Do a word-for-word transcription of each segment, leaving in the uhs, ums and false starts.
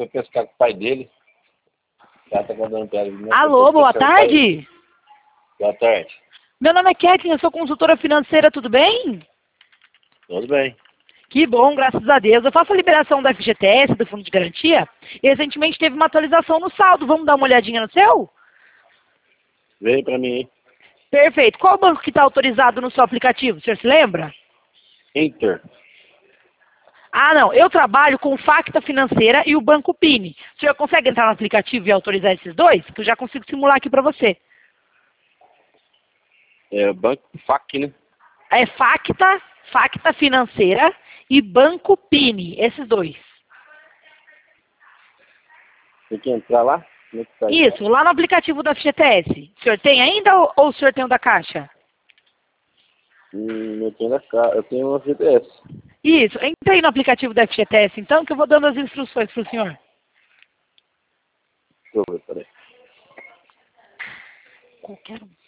foi pescar com o pai dele. O cara tá guardando pedra. Alô, boa tarde. Boa tarde. Meu nome é Kathleen, eu sou consultora financeira, tudo bem? Tudo bem. Que bom, graças a Deus. Eu faço a liberação do F G T S, do Fundo de Garantia, e recentemente teve uma atualização no saldo. Vamos dar uma olhadinha no seu? Veio pra mim, hein? Perfeito. Qual o banco que está autorizado no seu aplicativo? O senhor se lembra? Inter. Ah, não. Eu trabalho com o Facta Financeira e o Banco Pini. O senhor consegue entrar no aplicativo e autorizar esses dois? Que eu já consigo simular aqui para você. É Banco F A C, né? É Facta, Facta Financeira e Banco Pini. Esses dois. Tem que entrar lá? Como é que tá? Isso, lá no aplicativo da F G T S. O senhor tem ainda ou, ou o senhor tem o da Caixa? Hum, eu tenho da ca... eu tenho uma F G T S. Isso, entre aí no aplicativo da F G T S então, que eu vou dando as instruções para o senhor. Deixa eu ver, peraí. Qualquer um.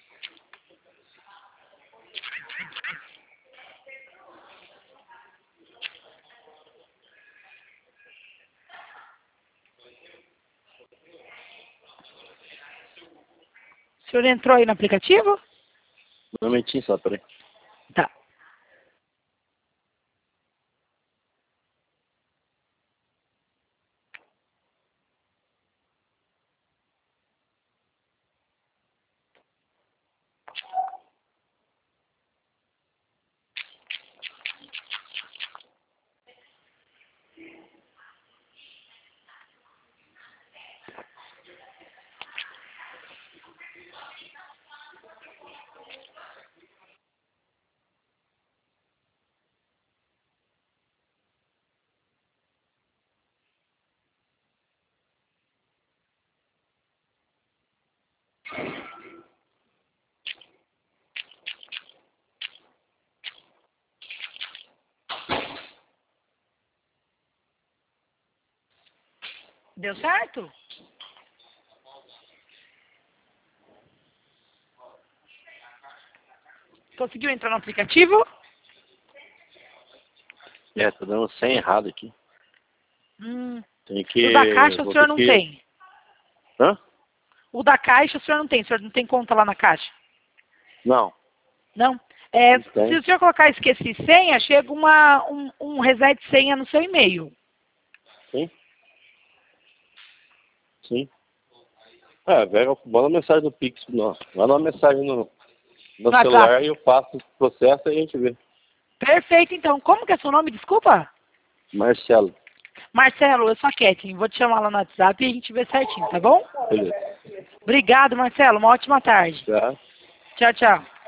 O senhor entrou aí no aplicativo? Um momentinho só, peraí. Tá. Deu certo? Conseguiu entrar no aplicativo? É, tá dando cem errado aqui. Hum. Tem que... O da Caixa o vou senhor ter não que... tem. Hã? O da Caixa o senhor não tem. O senhor não tem conta lá na Caixa? Não. Não? É, Não tem. se o senhor colocar esqueci senha, chega uma, um, um reset senha no seu e-mail. Sim. Sim. É, velho, manda mensagem no Pix, não. Manda uma mensagem no, no, No celular WhatsApp. e eu faço o processo e a gente vê. Perfeito, então. Como que é seu nome? Desculpa. Marcelo. Marcelo, eu sou a Kathleen. Vou te chamar lá no WhatsApp e a gente vê certinho, tá bom? Beleza. Obrigado, Marcelo. Uma ótima tarde. Já. Tchau, tchau.